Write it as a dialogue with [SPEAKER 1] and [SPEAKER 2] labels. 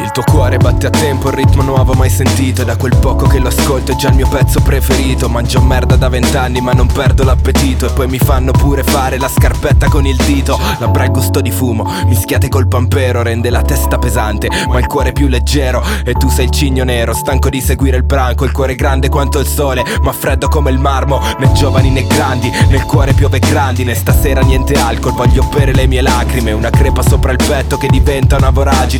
[SPEAKER 1] Il tuo cuore batte a tempo, il ritmo nuovo mai sentito. E da quel poco che lo ascolto è già il mio pezzo preferito. Mangio merda da 20 anni ma non perdo l'appetito. E poi mi fanno pure fare la scarpetta con il dito. Labbra e gusto di fumo, mischiate col pampero, rende la testa pesante ma il cuore più leggero. E tu sei il cigno nero, stanco di seguire il branco. Il cuore grande quanto il sole, ma freddo come il marmo. Né giovani né grandi, nel cuore piove grandine. Stasera niente alcol, voglio bere le mie lacrime. Una crepa sopra il petto che diventa una voragine.